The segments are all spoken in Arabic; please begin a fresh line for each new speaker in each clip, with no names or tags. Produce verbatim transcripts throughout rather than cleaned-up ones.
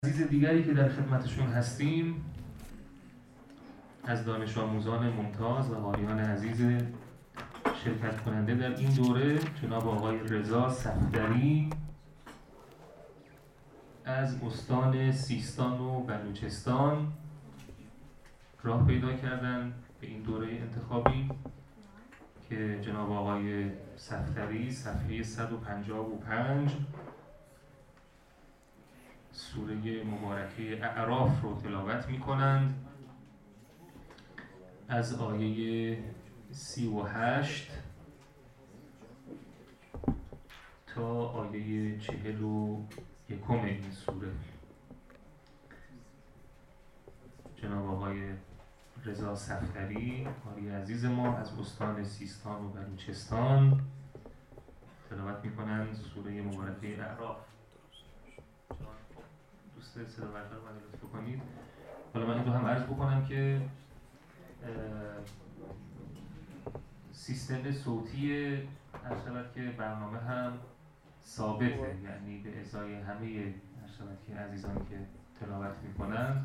عزیز دیگری که در خدمتشون هستیم از دانش آموزان ممتاز و قاریان عزیز شرکت کننده در این دوره جناب آقای رضا صفدری از استان سیستان و بلوچستان راه پیدا کردن به این دوره انتخابی که جناب آقای صفدری صفحه صد و پنجاه و پنج سوره مبارکه اعراف رو تلاوت می کنند از آیه سی و هشت تا آیه چهل و یکم این سوره. جناب آقای رضا صفدری قاری عزیز ما از استان سیستان و بلوچستان تلاوت می کنند سوره مبارکه اعراف. دوست صدا بردار رو لطف کنید. حالا من این رو هم عرض بکنم که سیستم صوتی هر شود که برنامه هم ثابته، یعنی به ازای همه هر شود که عزیزان که تلاوت میکنن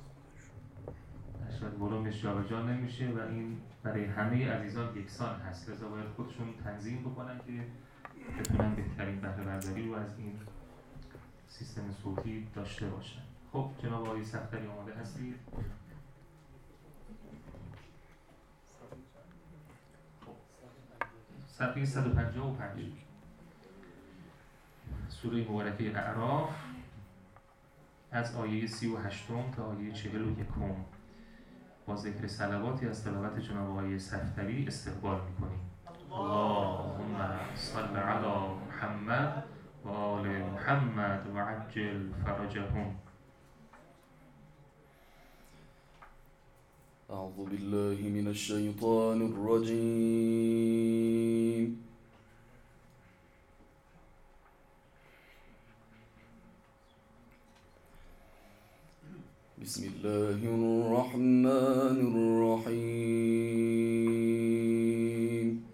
هر شود ولومش جابجا نمیشه و این برای همه عزیزان یکسان هست، لذا باید خودشون تنظیم بکنن که بتونن بهترین بهره برداری رو از این سیستم صوتی داشته باشن. خب جناب آقای صفدری آماده هستید؟ صفحه صد و پنجاه و پنج سوره مبارکه اعراف از آیه سی و هشتم تا آیه چهل و یکم با ذکر صلواتی از تلاوت جناب آقای صفدری استقبال می‌کنیم. اللهم صل علی محمد و آل محمد و عجل فرجهم.
أعوذ بالله من الشيطان الرجيم. بسم الله الرحمن الرحيم.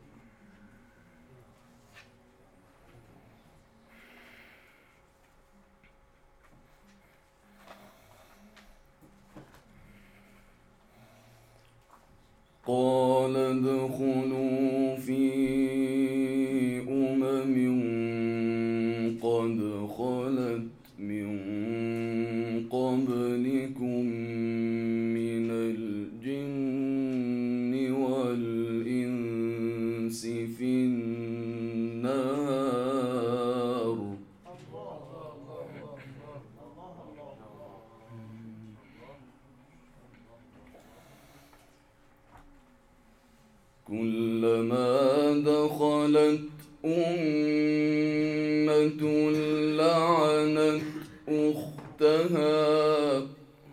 قال ادخلوا في أمم قد خلت من قبلكم من الجن والإنس في النار كلما دخلت أمة لعنت أختها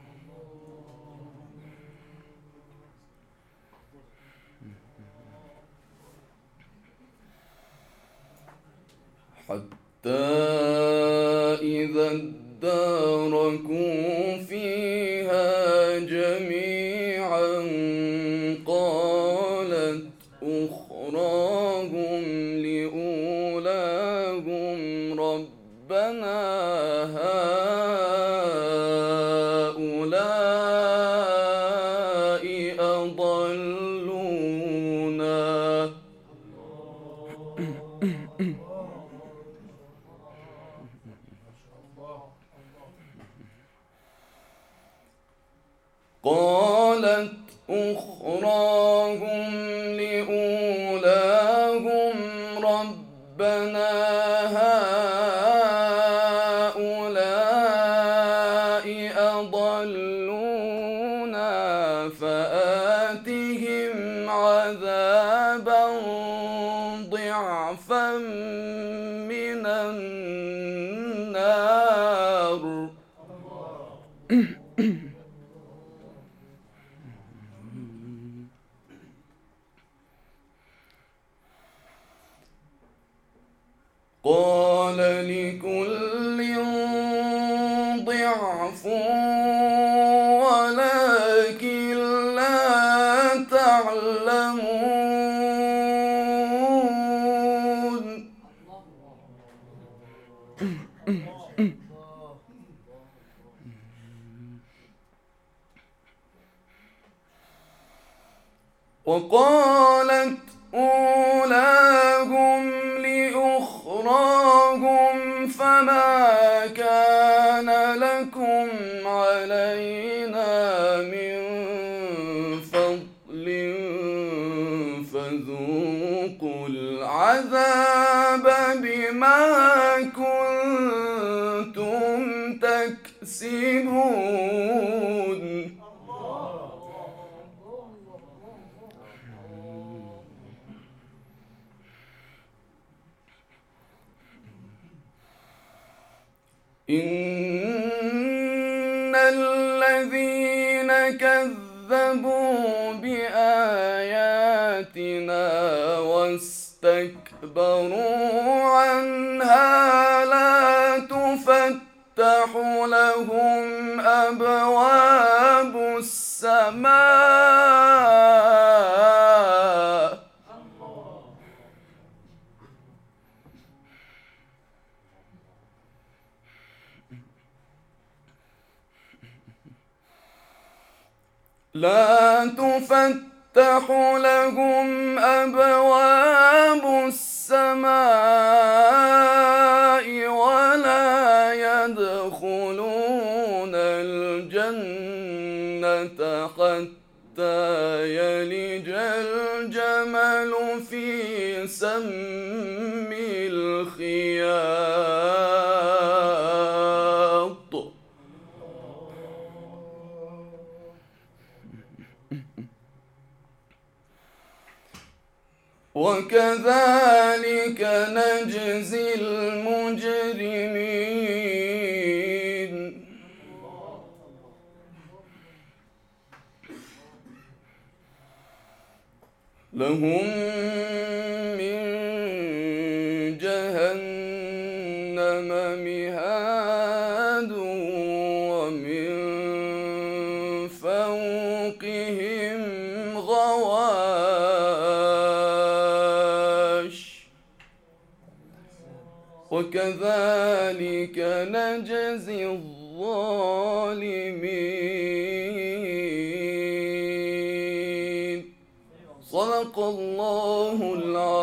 حتى إذا اداركوا فيها جميعا قالت أخراهم لأولاهم ربنا هؤلاء أضلونا قالت أخراهم لأولاهم ربنا هؤلاء أضلونا فآتهم عذابا ضعفا من النار قال لكل ضعف ولكن لا تعلمون. وقالت أولاهم لأخراهم فما كان لكم علينا من فضل فذوقوا العذاب بما كنتم تكسبون. إن الذين كذبوا بآياتنا واستكبروا عنها لا تفتح لهم أبواب السماء لا تفتح لهم أبواب السماء ولا يدخلون الجنة حتى يلج الجمل في سم الخياط. وكذلك نجزي المجرمين. لهم من جهنم مهاد ومن فوقهم غواش وكذلك نجزي الظالمين. صدق الله العظيم.